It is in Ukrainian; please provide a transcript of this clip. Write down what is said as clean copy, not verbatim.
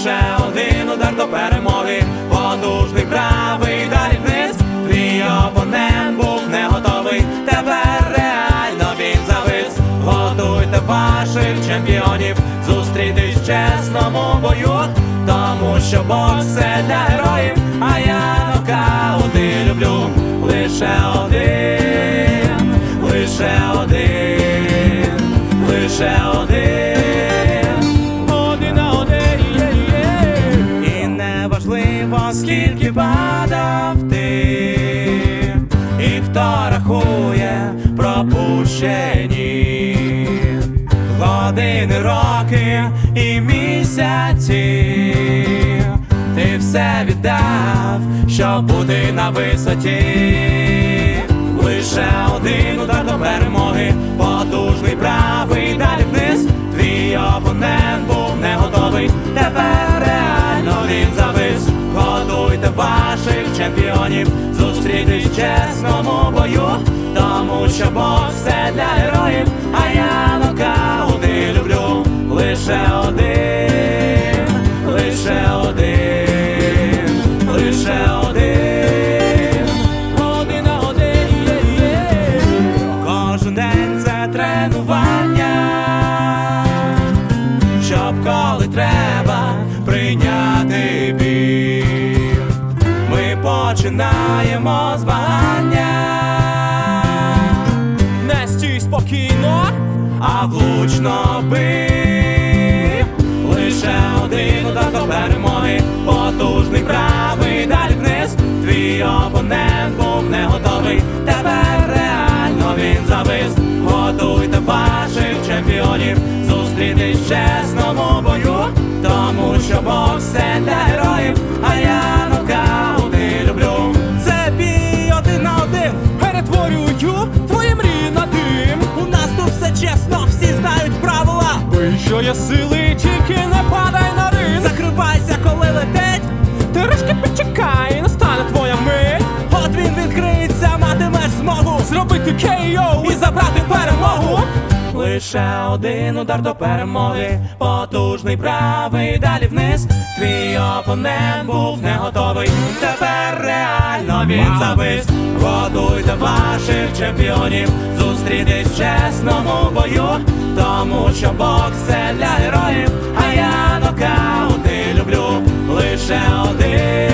лише один удар до перемоги, потужний правий, далі вниз. Твій опонент був не готовий, тепер реально він завис. Готуйте ваших чемпіонів зустрітись в чесному бою, тому що бокс – це для героїв, а я нокаути люблю. Лише один, лише один, лише один, один на один, і неважливо, скільки падав ти, і хто рахує пропущені години, роки і місяці. Ти все віддав, щоб бути на висоті. Лише один удар до перемоги, потужний правий, далі вниз. Твій опонент був не готовий, тепер реально він завис. Готуйте ваших чемпіонів зустрітись в чесному бою, тому що бокс – це для героїв, а я нокаути люблю. Лише один, лише один, лише один, один на один, Кожен день це тренування, щоб коли треба прийняти бій. Ми починаємо змагання. Не стій спокійно, а влучно бий. Лише один удар до перемоги, потужний правий, далі вниз. Твій опонент був не готовий, тепер реально він завис. Готуйте ваших чемпіонів зустрітись в чесному бою, тому що бокс – це для героїв, а я нокаути люблю. Це бій один на один, перетворюю твої мрії на дим. У нас тут все чесно, всі знають правила. Бий, що є сили, тільки не падай на ринг. Закривайся, коли летить, трішки почекай, настане твоя мить. От він відкриється, матимеш змогу зробити KO і забрати перемогу. Лише один удар до перемоги, потужний правий, далі вниз. Твій опонент був не готовий, тепер реально він завис. Готуйте ваших чемпіонів зустрітись в чесному бою, тому що бокс – це для героїв, а я нокаути люблю. Лише один.